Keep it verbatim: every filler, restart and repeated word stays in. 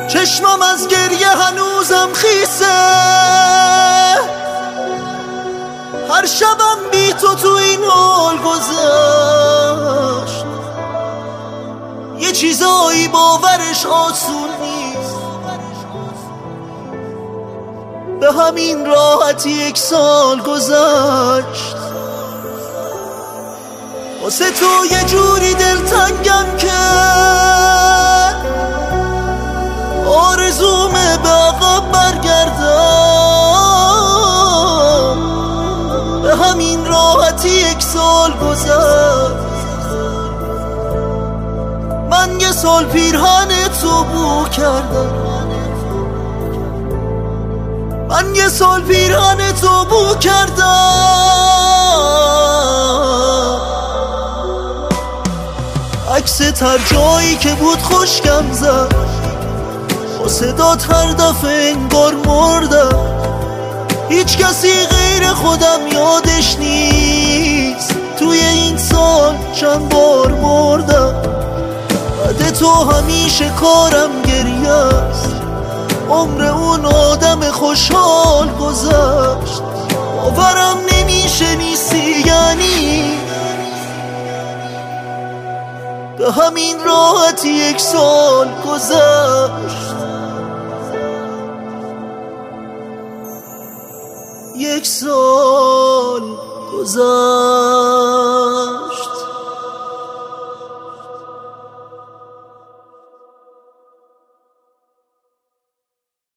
چشمم از گریه هنوزم خیسه، هر شبم بی تو تو این حال گذشت. یه چیزایی باورش آسون نیست، به همین راحتی یک سال گذشت. واسه تو یه جوری دلتنگم که آرزومه به عقب برگردم، به همین راحتی یک سال گذشت. من یه سال پیرهن تو بو کردم، من یه سال پیرهن تو بو کردم. عکست هر جایی که بود خوشگم زد، با صدات هر دفعه انگار مردم. هیچ کسی غیر خودم یادش نیست، توی این سال چند بار مردم. بعد تو همیشه کارم گریه است، عمر اون آدم خوشحال گذشت. باورم نمیشه نیستی، یعنی به همین راحتی یک سال گذشت. یک سال گذشت.